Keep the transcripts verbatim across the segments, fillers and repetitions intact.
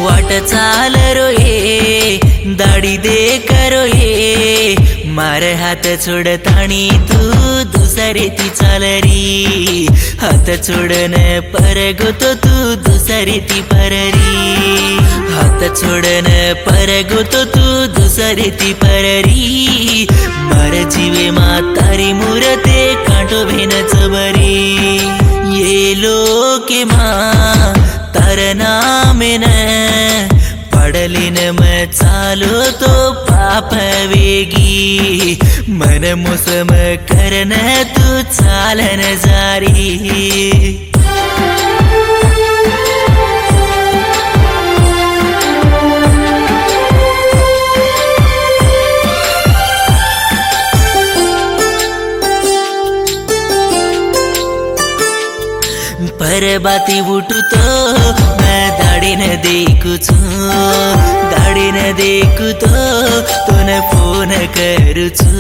वाट चाल रो ये दाढी दे करो ये मार हात छोडतानी तू दुसरे ती चाल री हात छोडन परगतो तू दुसरे ती पररी हात छोडन परगतो तू दुसरे ती पररी मार जीवे मातारी मूरते कांटो भेन चबरी ये लोके मा तार नामेन पडलिन म चालो तो पाप वेगी मन मोसम करन तू चालन जारी परबाती उठू तो मैं दाढ़ी न देखू छू दाढ़ी न देखू तो तूने फोन करू छू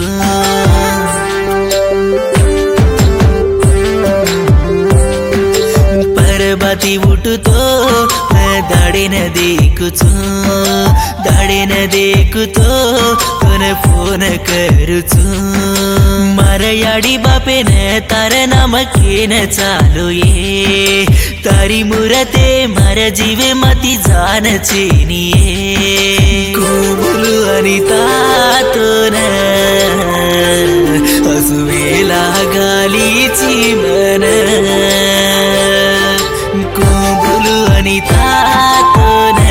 परबाती उठू तो मैं दाढ़ी न देखू छू दाढ़ी न देखू तो तूने फोन करू छू मार याडी बापे न तार नाम केन चालू ये तारी मूरते मार जीवे मती जान चेनिये कोबुलु अनिता तो न हसुवेला गालीची मन कोबुलु अनिता तो न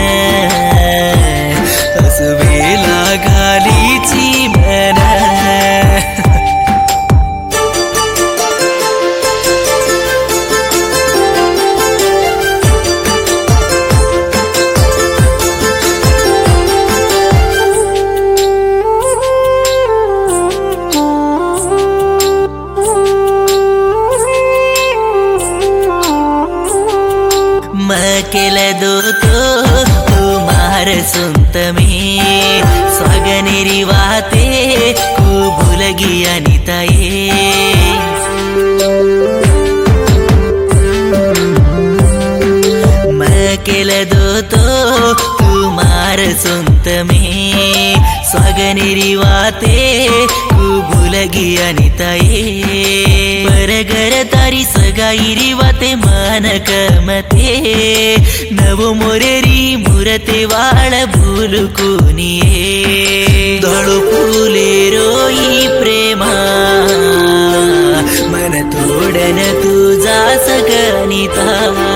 हसुवेला गालीची मन केल दो तो तुम्हार सुनत में स्वागनेरी वाते को भूल गई अनिता ये मैं केल दो तो तुम्हार सुनत में स्वागनेरी वाते को भूल गई अनिता ये परगर तारी सगाईरी वाते मन कमते नवो मोरेरी मूरते वाळ भूल कोनिये धळो फुले रोई प्रेमा मन तोडन तुझा सगनिता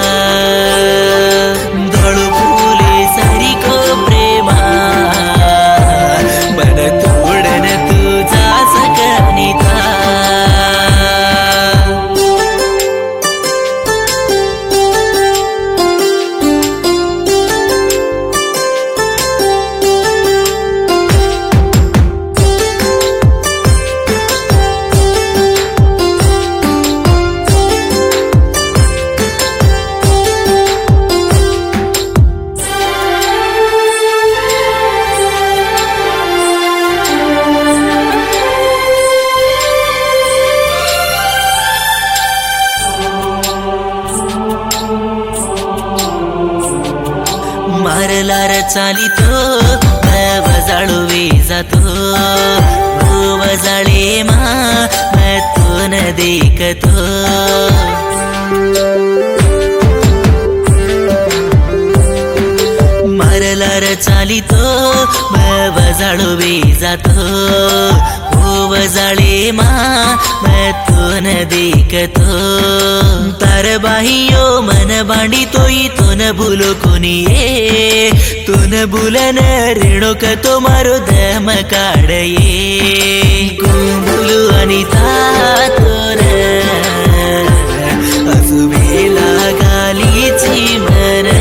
धळो फुले सारी को प्रेमा मन तोडन तुझा सगनिता मारलार चाली तो वजाळुवे जातो वजाळे मा तो न देखतो मारलार चाली तो वजाळुवे जातो वजाळे मा तो न देखतो तार बाहियो मन बांडी तोई तो न भूलो कोनिये तो न भूलन रेणो कतो मारो दम काढये कोबुलु अनिता तो न हसुवेला गालीची मन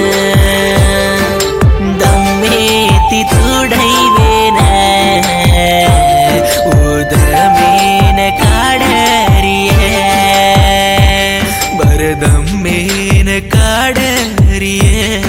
दम्मेती तुडैवेन उदमेन काढरिये बरदम्मेन काढरिये